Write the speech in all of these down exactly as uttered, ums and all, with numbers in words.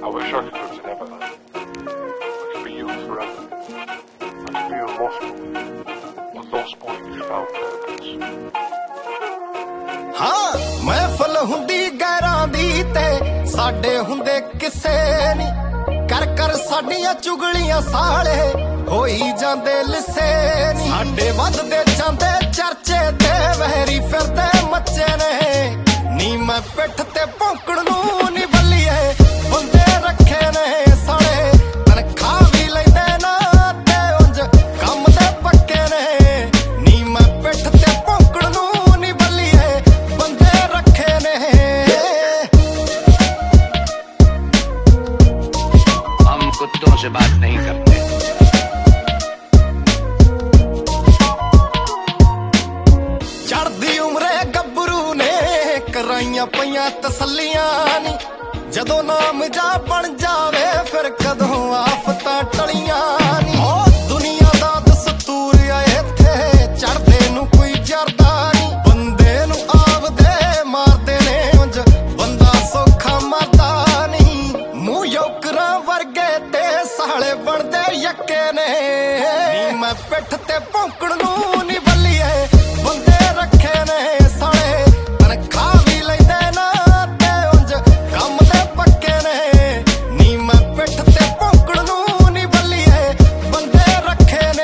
I wish I could go to Neverland. I could be yours forever. I could be a lost boy. A lost boy who found purpose. हाँ महफल हुंदी गैरां दी ते साडे हुंदे किसे नी कर कर साडियां चुगलियां साले होई जांदे लिसे नी साडे वधदे जांदे चर्चे ते वहरी फिरदे मच्चे ने नी मैं पिठ ते भौंकण नूं नी बल्लीए बंदे रखे ने साले तनखा भी लैंदे ना ते उंज कम दे पक्के ने नी मैं पिठ ते भौंकण नूं नी बल्लीए बंदे रखे ने हम कुत्तों से बात नहीं करते। चढ़दी उम्रे गब्बरू ने कराइयां पईयां तसल्लियां नी जदों नाम जा बन जावे फिर कदों आफतां टलियां नी ओ दुनिया दा दस्तूर आ इत्थे चढ़दे नूं कोई जरदा नी बंदे नूं आवदे मारदे ने उंज बंदा सौखा मरदा नी मूंह योकरां वर्गे ते साले बनदे यक्के ने नी मैं पिठ ते भौंकण नूं नी बल्लीए बंदे रखे ने साले तनखा भी लैंदे ना ते उंज कम दे पक्के ने नी मैं पिठ ते भौंकण नूं नी बल्लीए बंदे रखे ने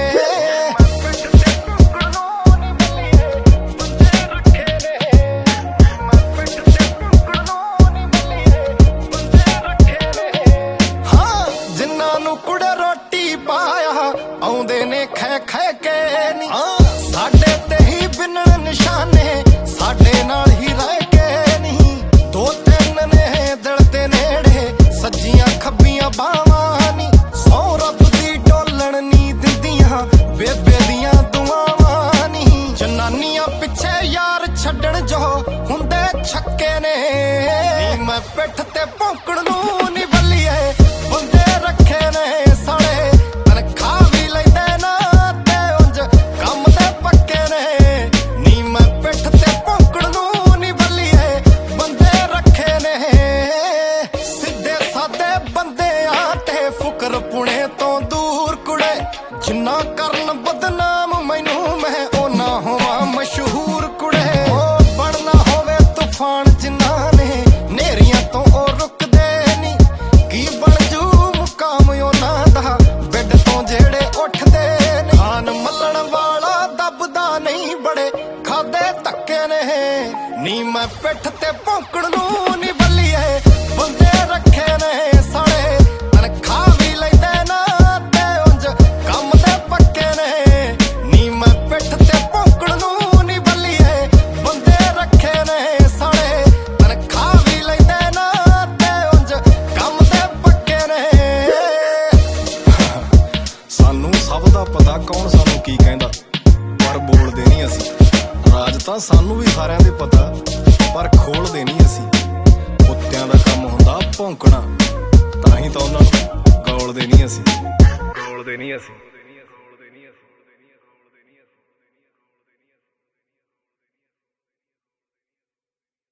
हाँ जिन्हां नूं कुड़े रोटी पाया आउंदे ने खै खै के नी साडे ते ही बिनण निशाने साडे नाल ही रह के नहीं दो तीन ने दिल दे नेड़े सज्जियां खब्बियां बावां नी सौ रब दी डोलण नी दिंदियां बेबे दियां दुआवां नी जनानियां पिछे यार छड्डण जो हुंदे छक्के ने नी मैं पिठ ते भौंकण नूं नी बल्लीए बंदे रखे ने साले तनखा भी लैंदे ना ते उंज कम दे पक्के ने नी मैं पिठ ते भौंकण नूं नी बल्लीए बंदे रखे ने सिद्धे सादे बंदे आते फुकर पुणे तो दूर कुड़े जिन्ना करन बदनाम मैनू मैं ओना होवां मशहूर कुड़े ओ बनना होवे तूफान जिन्ना ने नेरियां तो ओ रुकदे नी की बन जू मुकाम ओना दा बेड तो जेड़े उठदे ने खान मल्लण वाला दबदा नहीं बड़े खादे धक्के ने नी मैं पिठ ते भौंकण नूं नी बल्लीए बंदे रखे ने साले तनखा भी लैंदे ना ते उंज कम दे पक्के ने नी मैं पिठ ते भौंकण नूं नी बल्लीए बंदे रखे ने साले तनखा भी लैंदे ना ते उंज कम दे पक्के ने सानू सब दा पता कौन सानू की कहंदा पर बोलदे नहीं असी राज तां सानू भी सारिਆਂ ਦੇ पता पर खोलदे नहीं असी कुत्तियां दा काम हुंदा भौंकणा तां ही तां उन्हां नूं गौलदे नहीं असी गौलदे नहीं असी